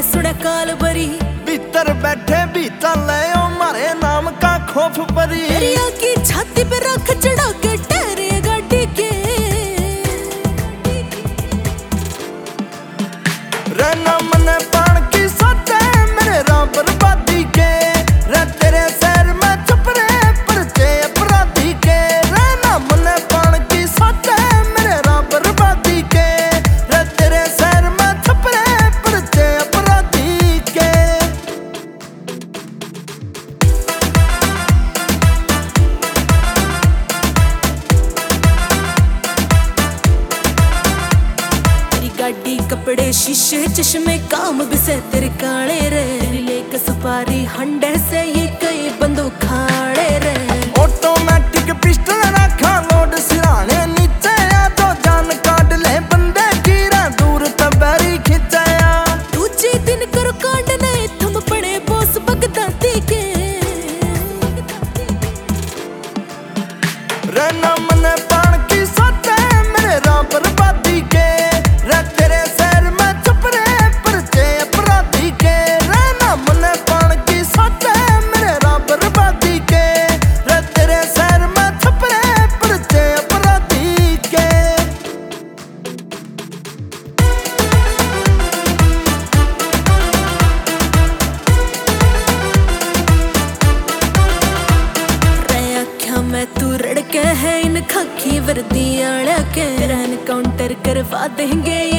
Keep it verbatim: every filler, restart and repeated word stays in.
सुने काल बरी भीतर बैठे भीतर ले ओ मारे नाम का खौफ परी दरिया की छाती पे रख चढ़ा के ठहरे गाड़ी के रहना मने पान की सोचे मेरे राम बर्बादी के रे तेरे शहर में चुप रहे परचे अपराधी के रहना मने पान की सोचे मेरे राम बर्बादी के रे तेरे शहर में चुप रहे परचे अपराधी के तेरी गाड़ी कपड़े शीशे चश्मे काम भी से तेरे काले रे लेक सफारी हंडे से ये कई बंदूक खाड़े रे ऑटोमेटिक पिस्टल रखा लोड सिराने नीचे आ तो जान काट ले बंदे की रे दूर तबरी खिंचाया दूजे दिन करो कांड नहीं थम पड़े बोस बगदादी के रहना मने पान की सोचे मेरे राम बर्बादी के रे तेरे शहर में चुप रहे परचे अपराधी के रहना मने पान की सोचे मेरे राम बर्बादी के रे तेरे शहर में चुप रहे परचे अपराधी के मैं तू रड़के है इन खाकी वर्दी आड़ा के तेरा एनकाउंटर करवा देंगे।